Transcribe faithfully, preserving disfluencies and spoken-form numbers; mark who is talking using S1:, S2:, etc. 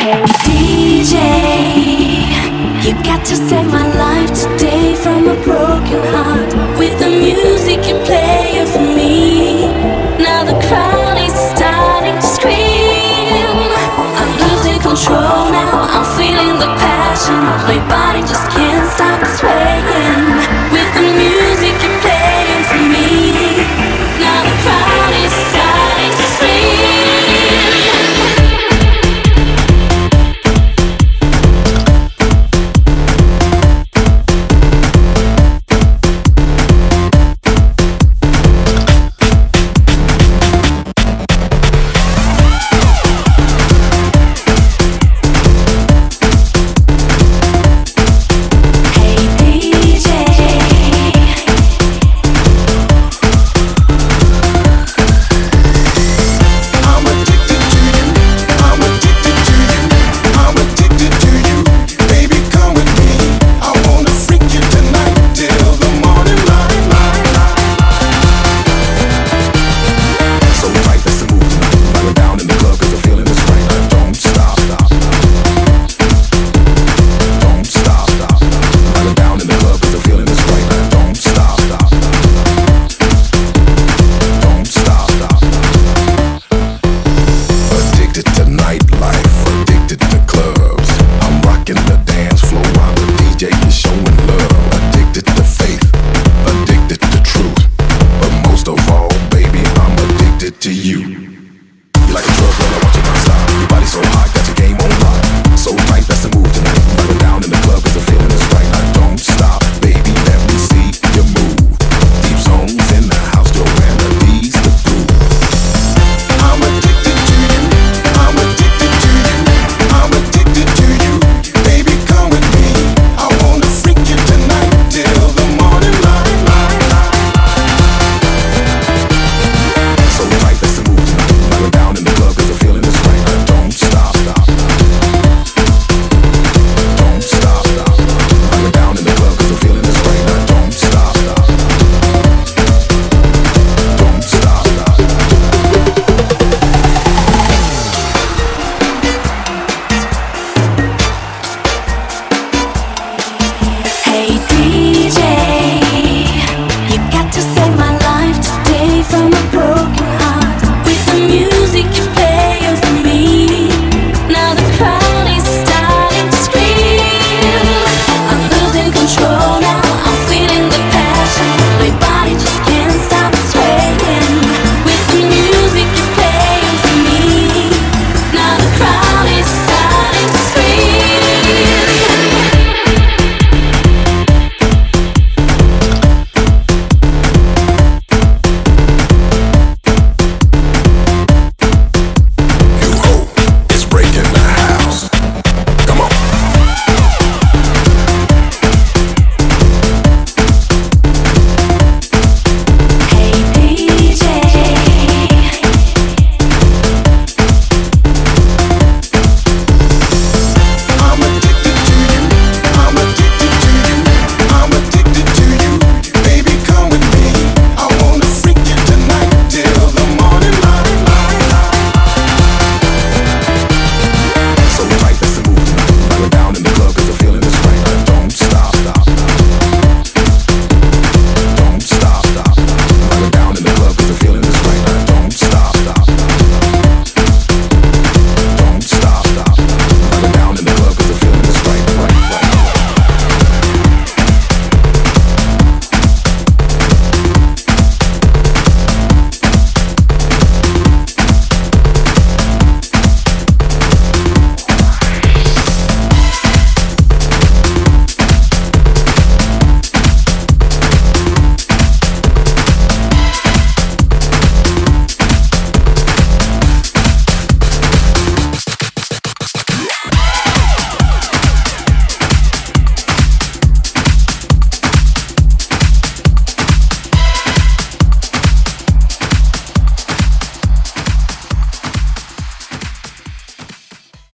S1: D J, you got to save my life today from a broken heart. With the music you're playing for me, now the crowd is starting to scream. I'm losing control now, I'm feeling the passion. My body just can't stop swaying. With the music you're playing for me, now the crowd is starting to scream.
S2: To you, you're like a drug runner, watching my style. Your body so hot, got your game on.